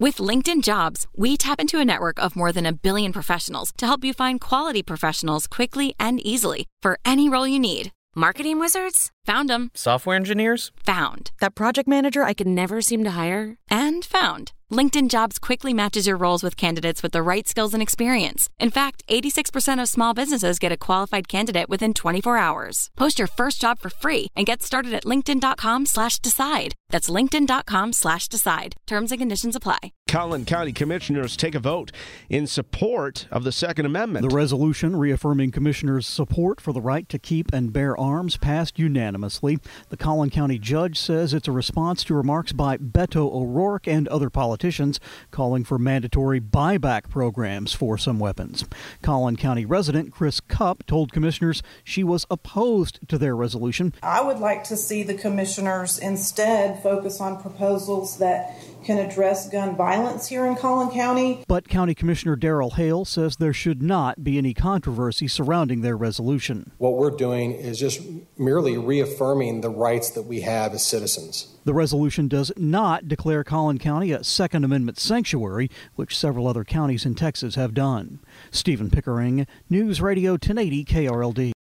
With LinkedIn Jobs, we tap into a network of more than 1 billion professionals to help you find quality professionals quickly and easily for any role you need. Marketing wizards? Found them. Software engineers? Found. That project manager I could never seem to hire? And found. LinkedIn Jobs quickly matches your roles with candidates with the right skills and experience. In fact, 86% of small businesses get a qualified candidate within 24 hours. Post your first job for free and get started at linkedin.com/decide. That's linkedin.com/decide. Terms and conditions apply. Collin County Commissioners take a vote in support of the Second Amendment. The resolution reaffirming commissioners' support for the right to keep and bear arms passed unanimously. The Collin County judge says it's a response to remarks by Beto O'Rourke and other politicians calling for mandatory buyback programs for some weapons. Collin County resident Chris Cupp told commissioners she was opposed to their resolution. I would like to see the commissioners instead focus on proposals that can address gun violence here in Collin County. But County Commissioner Darrell Hale says there should not be any controversy surrounding their resolution. What we're doing is just merely reaffirming the rights that we have as citizens. The resolution does not declare Collin County a Second Amendment sanctuary, which several other counties in Texas have done. Stephen Pickering, News Radio 1080 KRLD.